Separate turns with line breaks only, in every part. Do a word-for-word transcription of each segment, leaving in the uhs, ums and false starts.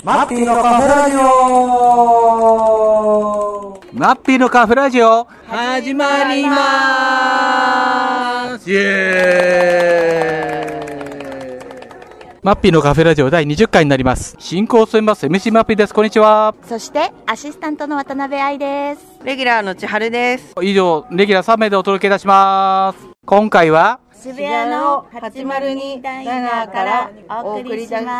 マッピーのカフェラジオ。
マッピーのカフェラジオ
始まりまーす。イエ
ーイ。マッピーのカフェラジオだいにじゅっかいになります。進行を務めます エムシー マッピーです。こんにちは。
そしてアシスタントの渡辺愛です。
レギュラーの千春です。
以上レギュラーさんめいでお届けいたします。今回は
渋谷のはちまるにダイナーからお送りします。イエ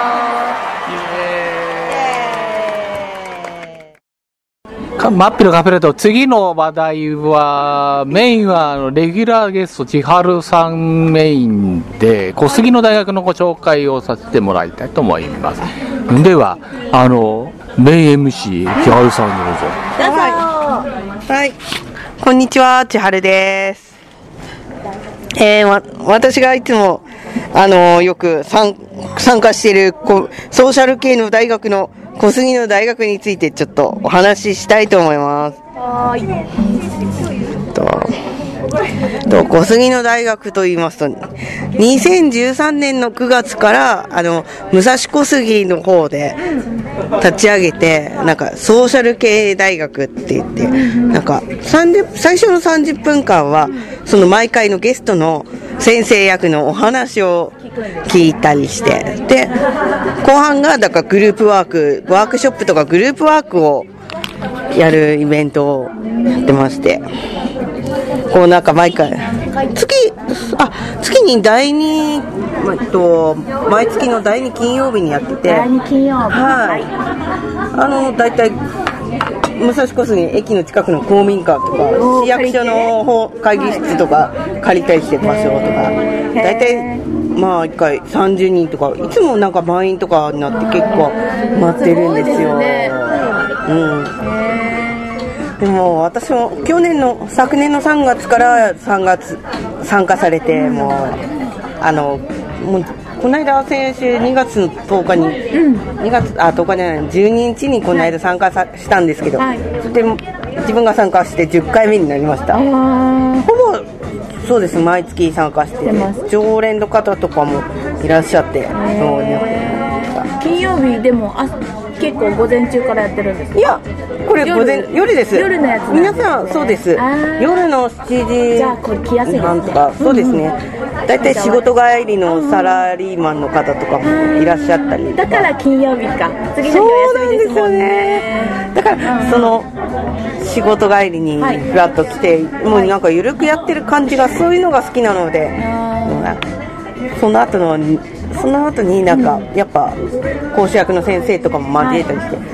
ーイ。マッピーのカフェラジオ、次の話題はメインはあのレギュラーゲスト千春さんメインで小杉の大学のご紹介をさせてもらいたいと思います。ではあのメイン エムシー 千春さんどうぞ。
どうぞ。
はい、こんにちは、千春です。えー、わ私がいつもあのよく参加しているこソーシャル系の大学の小杉の大学についてちょっとお話ししたいと思います。
はーい。
とと小杉の大学と言いますとにせんじゅうさんねんのくがつからあの武蔵小杉の方で立ち上げてなんかソーシャル系大学って言ってなんかさんじゅう最初のさんじゅっぷんかんはその毎回のゲストの先生役のお話を聞いたりしてで後半がだからグループワークワークショップとかグループワークをやるイベントをやってましてこうなんか毎回月あ月に第二えっと毎月の第二金曜日にやってて
第二金曜日
はいあのだいたい武蔵小杉駅の近くの公民館とか市役所の会議室とか借りたりして場所とかだいたいまあいっかいさんじゅうにんとかいつもなんか満員とかになって結構待ってるんですよ。うんでも私も去年の昨年のさんがつからさんがつ参加されてもうあのもうこの間先週にがつのとおかに、うん、にがつあとおかじゃないじゅうににちにこの間参加さしたんですけど、はい、それで自分が参加してじゅっかいめになりました。ほぼそうです毎月参加してて常連の方とかもいらっしゃってそう
金曜日でもあ結構午前中からやってるんですか？
いやこれ午前 夜, 夜です
夜のやつ
皆さんそうです夜のしちじ
じゃあこれ来やすいですね
とかそうですねだいたい仕事帰りのサラリーマンの方とかもいらっしゃったり
だから金曜日か次の日は休みですもんね。
だからその仕事帰りにふらっと来て、はい、もうなんか緩くやってる感じがそういうのが好きなのでその後のその後になんかやっぱ講師役の先生とかも交えたりして、はい、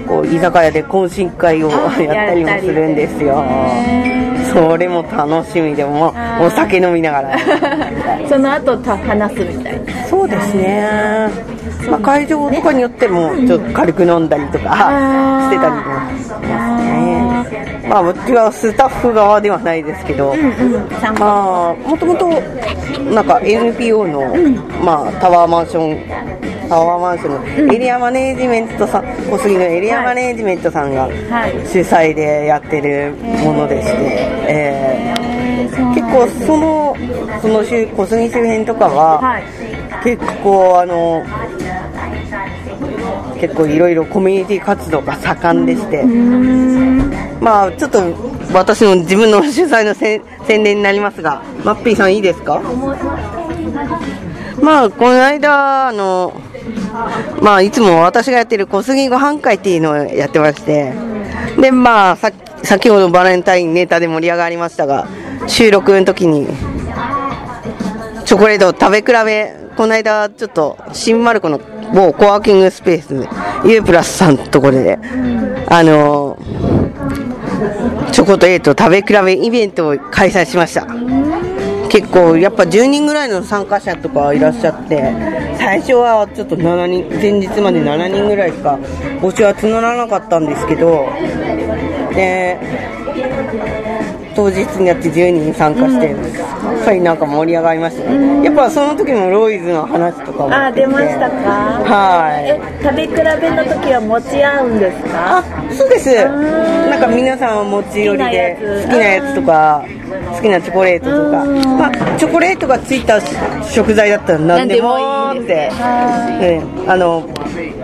こう居酒屋で懇親会をやったりもするんですよ。それも楽しみでもお酒飲みながら
その後話すみたいな。
そうですね、まあ、会場とかによってもちょっと軽く飲んだりとかしてたりもしますね。まあうちはスタッフ側ではないですけど、うんうん、まあもともとなんか エヌピーオー の、うんまあ、タワーマンションタワーマンションのエリアマネージメントさん、小杉のエリアマネージメントさんが主催でやってるものでして、えー、結構そのその小杉周辺とかは、はい、結構あの結構いろいろコミュニティ活動が盛んでして、まあちょっと私の自分の主催の宣伝になりますが、マッピーさんいいですか？まあこの間あのまあいつも私がやってる小杉ご飯会っていうのをやってまして、でまあさ先ほどバレンタインネタで盛り上がりましたが、収録の時にチョコレートを食べ比べこの間ちょっと新丸子の某コワーキングスペース U プラスさんのところであのチョコとエイト食べ比べイベントを開催しました。結構やっぱじゅうにんぐらいの参加者とかいらっしゃって最初はちょっとしちにん前日までしちにんぐらいしか募集は募らなかったんですけどで当日にやってじゅうにん参加して、うん、やっぱりなんか盛り上がりましたね、うん、やっぱその時もロイズの話とかも
あ出ましたか？
はい。
え食べ比べの時は持ち合うんですか？
あそうです。なんか皆さん持ち寄りで好きなやつとか好きなチョコレートとか、まあ、チョコレートがついた食材だったら何でもって、ね、あの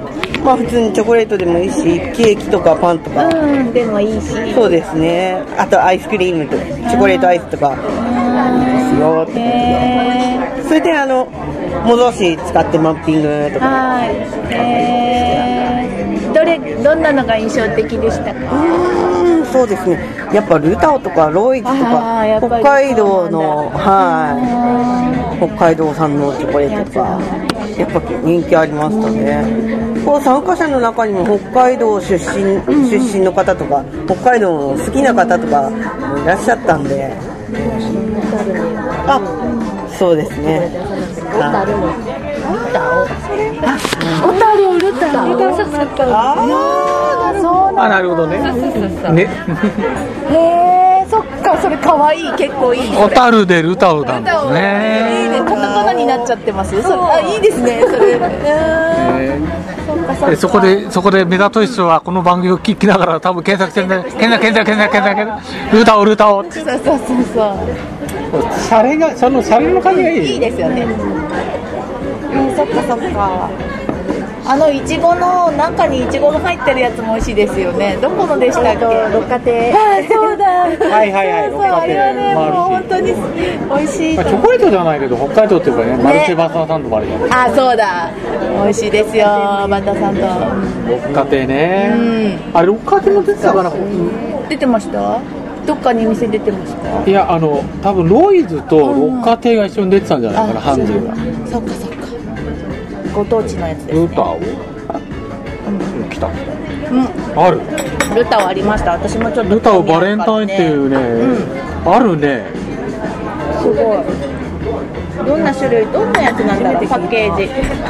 まあ普通にチョコレートでもいいし、ケーキとかパンとか、
うん、でもいいし。
そうですね。あとアイスクリームとチョコレートアイスとかいいですよって。
へー。
それであの模造紙使ってマッピングとか。
はい。えー、どれどんなのが印象的でしたか？
うーん、そうですね。やっぱルタオとかロイズと
あーやっぱり
か北海道のはい北海道産のチョコレートとかやっぱ人気ありましたね。こう参加者の中にも北海道出身、出身の方とか北海道の好きな方とかいらっしゃったんで、あ、そうですね。
小樽のルタオ、小樽ルタオ、あー、そう
あ、
なんだ。
なるほどね。ね。
へー、そっか、それかわいい、結構いい。
小樽でルタオなんです
いい
ね。
ね、カタカナになっちゃってます。それ、あ、いいですね、それ。
え
そっかそっか。
ーそこで、そこで目立と人はこの番組を聞きながら多分検索してんだ、検索検索検索検索、ルタオルタオって。
そうそうそうそう。
シャレが、そのシャレの感じがいい。
いいですよね。うん、そっかそっか。あのいちごの中にいちごが入ってるやつも美味しいですよね。どこのでしたっけ？六花亭。あ、そうだ。
はいはいはい。
そうそう、あれはね、もう本当に美味しい。
まあ、チョコレートではないけど北海道っていうかね、マルチバターサンドもあるじゃない。
あ、そうだ。美味しいですよ、バターサンド。
六花亭ね。
うん。
あれ六花亭も出てたかな。
出てました？どっかに店出てました？
いや、あの多分ロイズと六花亭が一緒に出てたんじゃないかな、ハンズが。
そっかそっか。ご当地のやつですね。
ルタオ。来た。
うん。
ある。
ルタオありました。私もちょっと。
ルタオバレンタインっていうね、うん、あるね。
すごい。どんな種類、どんなやつなんだろう、パッケージ。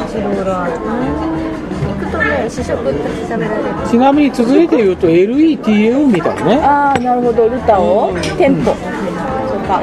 行くとね、試食って食べられる。
ちなみに続いて言うと エルイーティーエー みたいなね。
ああ、なるほど、ルタオ、うん、店舗。そうか。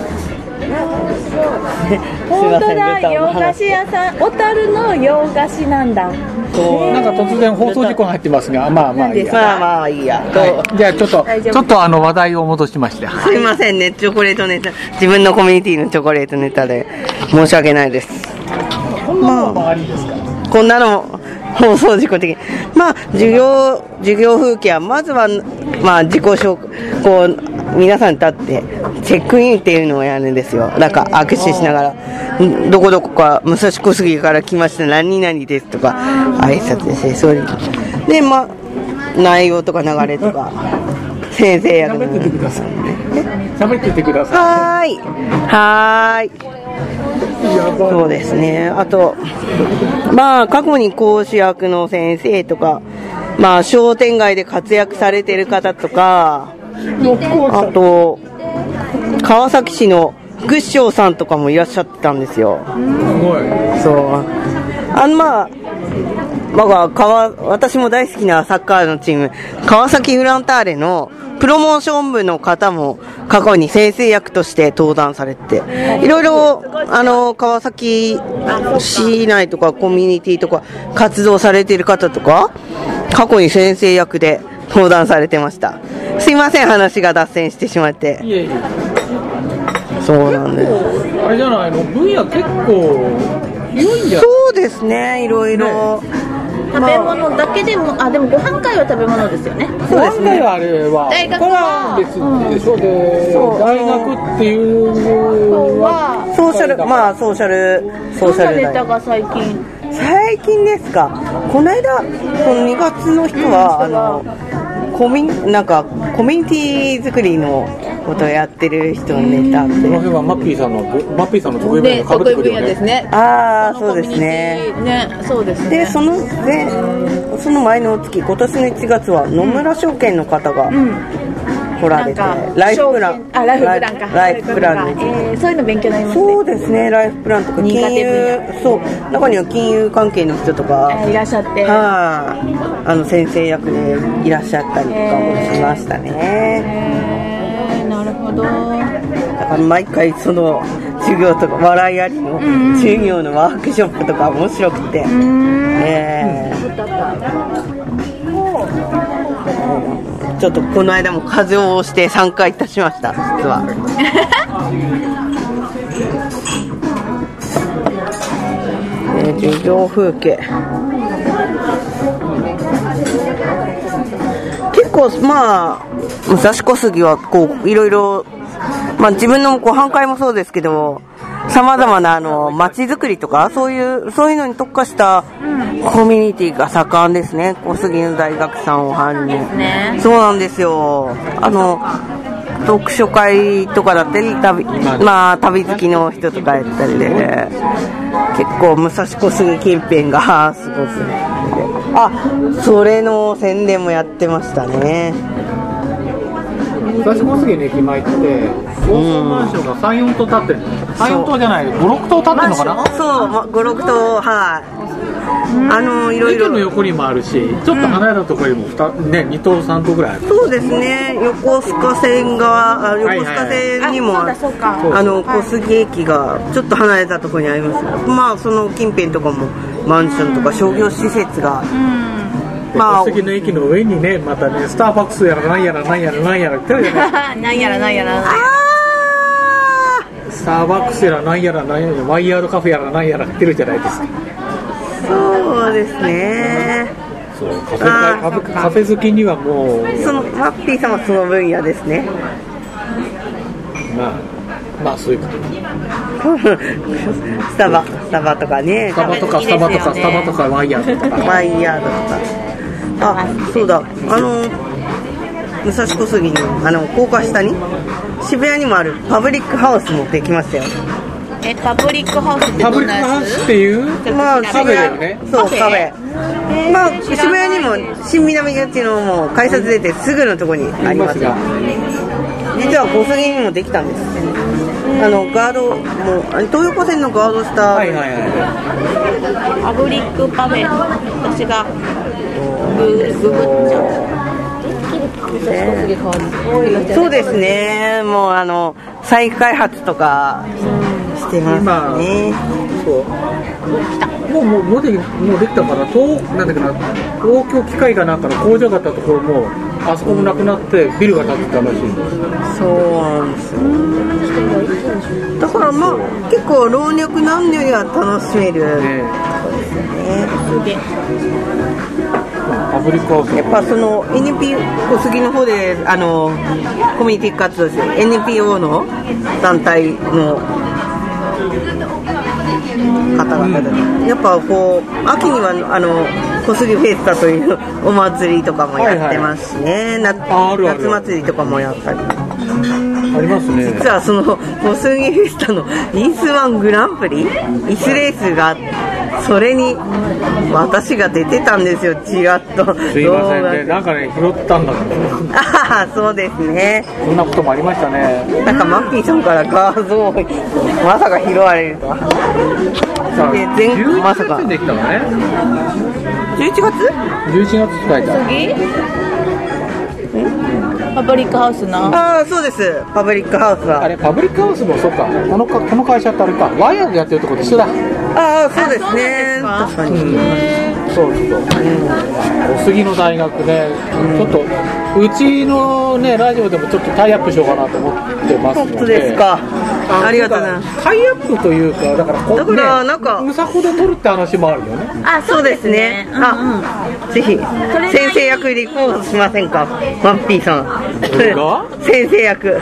本当だ、洋菓子屋さん、小樽の洋菓子なんだ。
そう、なんか突然放送事故が入ってますが、まあまあいいや。
まあまあいいや。
はい、じゃあちょっとちょっとあの話題を戻しまして。
すいませんね、チョコレートネタ、自分のコミュニティのチョコレートネタで申し訳ないです。
こんなのもありですか。
こんなの放送事故的。まあ授業授業風景はまずはまあ自己紹介こう。皆さん立ってチェックインっていうのをやるんですよ。なんか握手しながらどこどこか武蔵小杉から来ました何々ですとか挨拶してそういうでまあ内容とか流れとか先生役
喋っててください。喋っててください。
はーいはーい。そうですね。あとまあ過去に講師役の先生とかまあ商店街で活躍されてる方とかあと川崎市の福士長さんとかもいらっしゃってたんですよ。
すごい。
そうあのまあまあ川私も大好きなサッカーのチーム川崎フロンターレのプロモーション部の方も過去に先生役として登壇されていろいろあの川崎市内とかコミュニティとか活動されている方とか過去に先生役で登壇されてました。すいません話が脱線してしまって。
いえいえ。
そうなんです。
あれじゃないの分野結構広いんじゃない。
そうですね、いろいろ、ね、
食べ物だけでもあでもご飯会は食べ物ですよね。
そうですね。あれは
大学は
別でしょ、うん、で大学っていうのは
ソーシャルまあソーシャルソーシャル
どんなネタが最近
最近ですか。この間このにがつの人は、うん、あのコミなんかコミュニティ作りのことをやってる人のネタって。こ
の辺はマッピーさんのマッピーさんの得意分野が被ってくるよね。
ですね。
ああそうですね。
ねそうですね。
でそのでその前の月今年のいちがつは野村証券の方が来られて、うん、ライフプラン
あライフプランか
ライフプランで、
えー、そういうの勉強になりますね。
そうですねライフプランとか金融そう中には金融関係の人とか、
えー、いらっしゃって
はああの先生役でいらっしゃったりとかもしましたね。
えー、なるほど。
だから毎回その授業とか笑いありの授業のワークショップとか面白くて、うん、えー、ちょっとこの間も風邪をして参加いたしました実は。えー、授業風景構まあ武蔵小杉はこういろいろ、まあ、自分のこう半壊もそうですけど、さまざまなあの街づくりとかそういうそういうのに特化したコミュニティが盛んですね。小杉の大学さんをはじめ、
ね、
そうなんですよ。あの読書会とかだったり旅、まあ、旅好きの人とかやったりで、結構武蔵小杉近辺がすごく、あ、それの宣伝もやってましたね。
武蔵小杉の駅前って高層マンションがさん、よん棟建ってる、さん、よん棟じゃない、ご、ろく棟建ってるのかな。
そう、ま、ご、ろく棟、はい。あのいろいろ
駅の横にもあるし、ちょっと離れたところにも 2,、ね、に棟さん棟ぐらいある。
そうですね。横須賀線側、横須賀線にも、はいはいはい、あの小杉駅がちょっと離れたところにあります。まあその近辺とかもマンションとか商業施設が、
まあ、小杉の駅の上にね、またね、スターバックスやらなんやらなんやらなんやらってるじゃない
なんやらなんやらなんやら、
スターバックスやらなんやらなんやら、ワイヤードカフェやらなんやらってるじゃないですか。
そうですね。
そうカフェ、カフェ、カフェ好きにはもう
そのマッピーさんはその分野ですね。
まあまあそういうこと
スタバスタバとかね、
スタバとかスタバとかスタバとかワイヤードとか
ワイヤードとか、あ、そうだ、あの武蔵小杉にあの高架下に渋谷にもあるパブリックハウスもできましたよ。
え、パブリックハウスってどんなやつ？
パブリックハウスっていう、
まあ、
カフェだよね。
そう、カフェ。まあ、渋谷にも新南口のもう改札出てすぐのところにありますが、実は小杉にもできたんです。あのガードも東横線のガードした、はいはいはい、
パブリックパフェ、私がググっちゃう。
そうですね。もうあの再開発とかしてますね。
そうもうもうもうでもうできたから東なんだっけな、東京機械がなんかの工場があったところもあそこもなくなってビルが建ってたらしいんです。
そうなんですよ。だからまあ結構老若男女には楽しめる、ね、そうですね。
パブリックハウス
やっぱその エヌピーオー 小杉の方であのコミュニティ活動して エヌピーオー の団体の方々で、うん、やっぱこう秋にはあの小杉フェスタというお祭りとかもやってますしね、はいはい、夏, 夏祭りとかもやったり
ありますね。
実はその小杉フェスタのイースワングランプリイスレースがあって、それに私が出てたんですよ、ちらっと。
すいませんね、なんかね拾ったんだけど。
ああ、そうですね。
そんなこともありましたね。
なんかマッピーさんから画像をまさか拾われるとは。で全まさか。
できたのね。
じゅういちがつ？
じゅういちがつ使えた。
次？パブリックハウスな。
ああ、そうです。パブリックハウスは。
あれパブリックハウスもそうか。このかこの会社ってあれか。ワイヤーでやってるところと一緒だ。
ああ、そうですね。確かに。
うん、そうそう。小杉の大学ね、うん、ちょっとうちのねラジオでもちょっとタイアップしようかなと思ってますので。
本当ですか。ありがとうございます。
タイアップというか、だからこ
だからなんか
ムサコで撮るって話もあるよね。
あ、そうですね。
あ、うん、ぜひ先生役立候補しませんか、マッピーさん。先生役。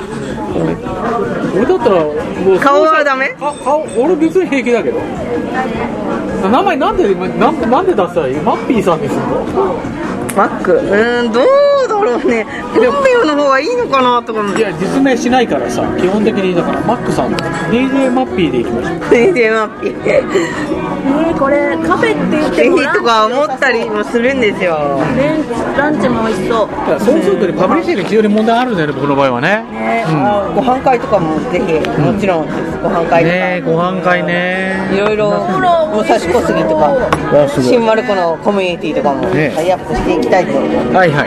俺だったらもう
顔はダメ？
顔俺別に平気だけど。名前なんでなんでなんで出したらいい？マッピーさんですよ。
マック、うーん、どうだろうね。本名の方がいいのかなとかも。
いや、実名しないからさ、基本的にだからマックさん、ディージェー マッピーでいきましょう。
ディージェー マッピー。え
ー、これカフェって言っても
ぜひとか思ったりもするんですよ。
ランチも美味しそう。
そうするとね、パブリッシングに非常に問題あるんだよね、僕の場合はね。
ね、うん、あ、ご飯会とかもぜひ、もちろんです。ご飯会とか。
ね、ご飯会ね。
いろいろ武蔵小杉とか新丸子のコミュニティとかもタイアップしていきたいと思います。
はいはい。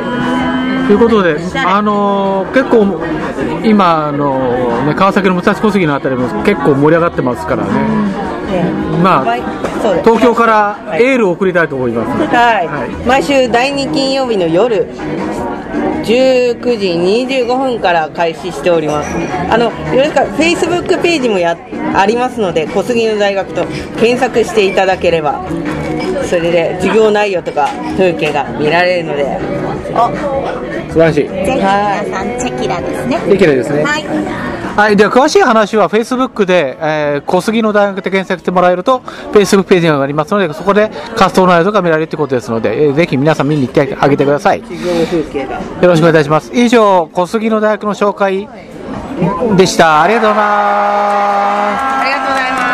ということで、あのー、結構今の、ね、川崎の武蔵小杉のあたりも結構盛り上がってますからね。ね、まあ東京からエールを送りたいと思います。
はい。はい、毎週だいに金曜日の夜じゅうくじにじゅうごふんから開始しております。あのよろしくフェイスブックページもやありますので、小杉の大学と検索していただければすそれで授業内容とか風景が見られるので、
素晴らしい。
ぜひ皆さんチェキラですね。
チェキラですね。
はい。
はい、では詳しい話は Facebook で、えー、小杉の大学で検索してもらえると Facebook ページがありますので、そこで活動内容とか見られるということですので、えー、ぜひ皆さん見に行ってあげてください。
授業風景が。
よろしくお願いいたします。以上、小杉の大学の紹介でした。ありがとうございます。
ありがとうございます。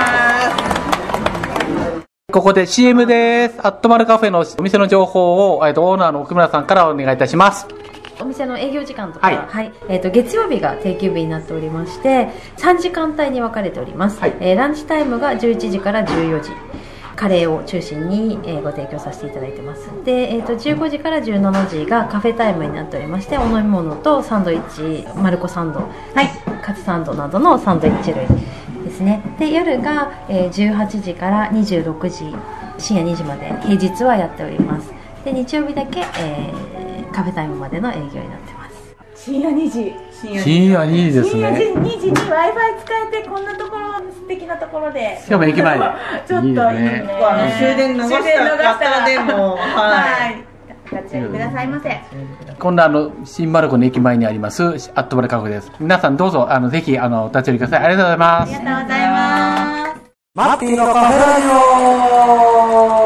ここで シーエム です。アットマルカフェのお店の情報を、えー、とオーナーの奥村さんからお願いいたします。
お店の営業時間とか、
はい
はいえー、と月曜日が定休日になっておりまして、さんじかん帯に分かれております、
はい
えーランチタイムがじゅういちじからじゅうよじ、カレーを中心に、えーご提供させていただいてます。で、えー、とじゅうごじからじゅうしちじがカフェタイムになっておりまして、お飲み物とサンドイッチ、マルコサンド、カツサンドなどのサンドイッチ類ですね。で、夜が、えーじゅうはちじからにじゅうろくじ、深夜にじまで平日はやっております。で、日曜日だけ、えーカフェタイムまでの営業になってます。
深夜にじ。
深夜にじです
深夜
ね。
にじに Wi-Fi 使えて、こんなところ、素敵なところで。
しかも駅前で。
ちょっといいね。
いいですね
あの終電逃した方でも、
は
はい。
い。ご活躍くださいませ。
今度あの新丸子の駅前にありますアットマルカフェです。皆さんどうぞあのぜひあのお立ち寄りください。ありがとうございます。
ありがとうございます。
マッピーのカフェラジオ。